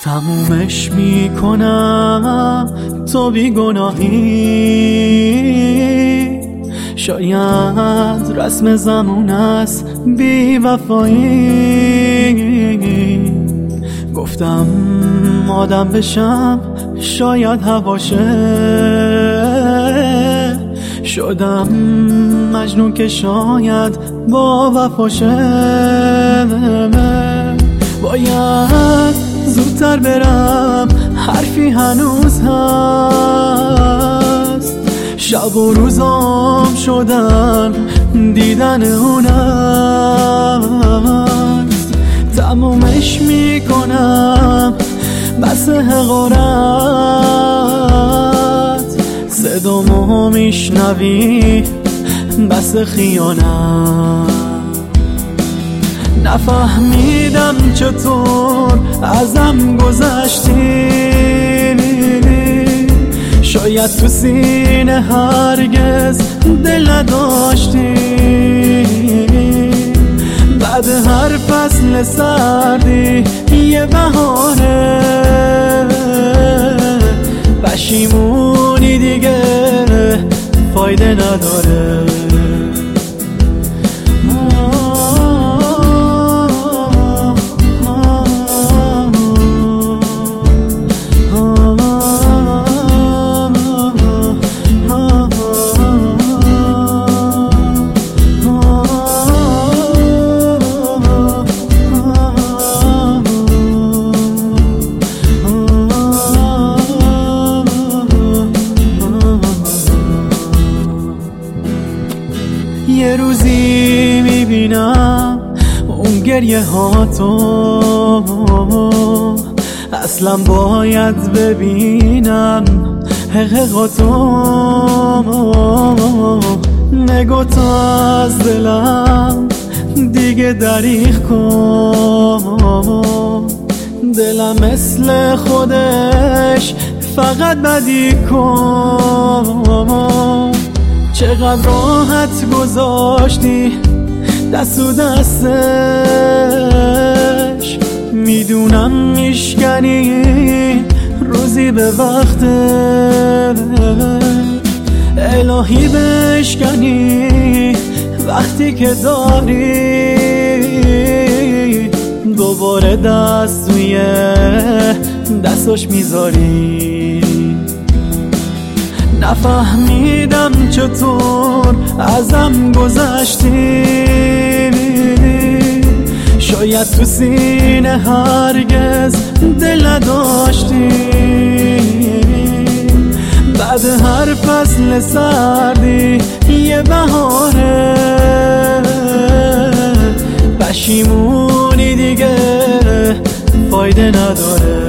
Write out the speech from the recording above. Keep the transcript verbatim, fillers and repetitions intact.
تمومش میکنم تو بیگناهی، شاید رسم زمون است بی وفایی. گفتم آدم بشم شاید هواشه، شدم مجنون که شاید با وفاشه. باید زودتر برم، حرفی هنوز هست، شب و روزام شدن دیدن اونست. تمومش میکنم بس حقارت، صدامو میشنوی بس خیانت. نفهمیدم چطور ازم گذشتی، شاید تو سینه هرگز دل نداشتی. بعد هر فصل سردی یه بهاره، پشیمونی دیگه فایده نداره. یه روزی میبینم اون گریه ها تو، اصلا باید ببینم حقیقاتو. نگو تو از دلم دیگه دریغ کن، دلم مثل خودش فقط بدی کن. چقدر راحت گذاشتی دست و دستش، میدونم میشکنی روزی به وقت. الهی بشکنی وقتی که داری دوباره دست روی دستش میذاری. نفهمیدم چطور ازم گذشتی، شاید تو سینه هرگز دل نداشتی. بعد هر فصل سردی یه بهاره، پشیمونی دیگه فایده نداره.